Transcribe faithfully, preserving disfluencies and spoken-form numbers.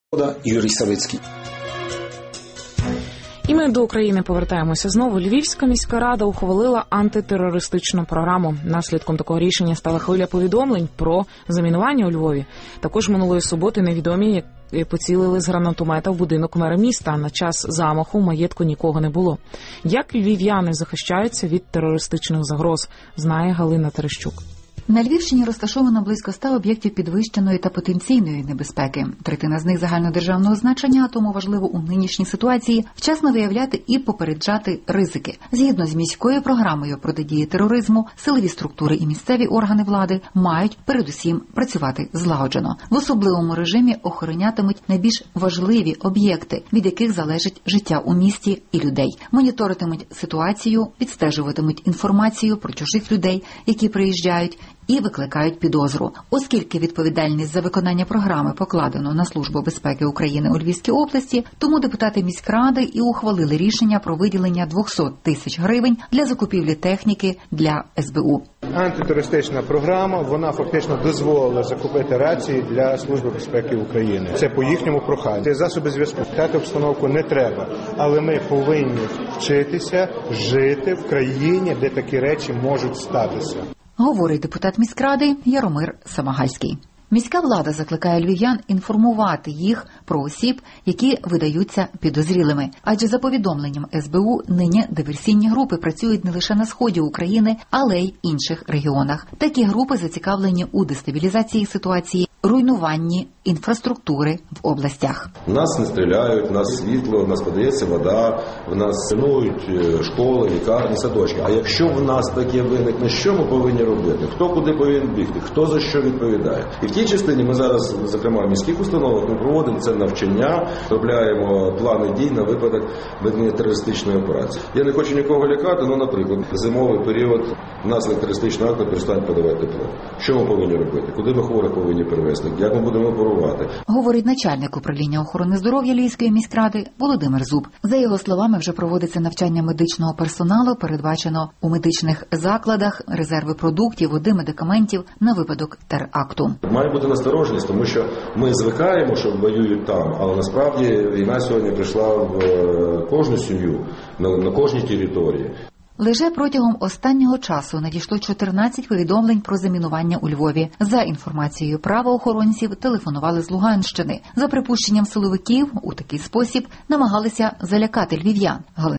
Юрій Савицький. І ми до України повертаємося знову. Львівська міська рада ухвалила антитерористичну програму. Наслідком такого рішення стала хвиля повідомлень про замінування у Львові. Також минулої суботи невідомі поцілили з гранатомета в будинок мера міста. На час замаху в маєтку нікого не було. Як львів'яни захищаються від терористичних загроз, знає Галина Терещук. На Львівщині розташовано близько ста об'єктів підвищеної та потенційної небезпеки. Третина з них загальнодержавного значення, тому важливо у нинішній ситуації вчасно виявляти і попереджати ризики. Згідно з міською програмою протидії тероризму, силові структури і місцеві органи влади мають передусім працювати злагоджено. В особливому режимі охоронятимуть найбільш важливі об'єкти, від яких залежить життя у місті і людей. Моніторитимуть ситуацію, відстежуватимуть інформацію про чужих людей, які приїжджають, і викликають підозру. Оскільки відповідальність за виконання програми покладено на Службу безпеки України у Львівській області, тому депутати міськради і ухвалили рішення про виділення двісті тисяч гривень для закупівлі техніки для ес бе у. Антитерористична програма, вона фактично дозволила закупити рації для Служби безпеки України. Це по їхньому проханню. Це засоби зв'язку. Так обстановку не треба, але ми повинні вчитися жити в країні, де такі речі можуть статися. Говорить депутат міськради Яромир Самагальський. Міська влада закликає львів'ян інформувати їх про осіб, які видаються підозрілими. Адже за повідомленням ес бе у, нині диверсійні групи працюють не лише на сході України, але й інших регіонах. Такі групи зацікавлені у дестабілізації ситуації, руйнуванні інфраструктури в областях. В нас не стріляють, в нас світло, в нас подається вода, в нас синують школи, лікарні, садочки. А якщо в нас таке виникне, що ми повинні робити? Хто куди повинен бігти? Хто за що відповідає? І в тій частині ми зараз, зокрема в міських установах, ми проводимо це навчання, розробляємо плани дій на випадок ведення терористичної операції. Я не хочу нікого лякати, ну, наприклад, зимовий період внаслідок терористичного акту перестануть подавати тепло. Що ми повинні робити? Куди ми хворих повинні перевезти? Як ми будемо оперувати? Говорить начальник управління охорони здоров'я Львівської міськради Володимир Зуб. За його словами, вже проводиться навчання медичного персоналу, передбачено у медичних закладах резерви продуктів, води, медикаментів на випадок теракту. Має бути настороженість, тому що ми звикаємо, що воюють там, але насправді війна сьогодні прийшла в кожну сім'ю, на, на кожній території. Лише протягом останнього часу надійшло чотирнадцять повідомлень про замінування у Львові. За інформацією правоохоронців, телефонували з Луганщини. За припущенням силовиків, у такий спосіб намагалися залякати львів'ян.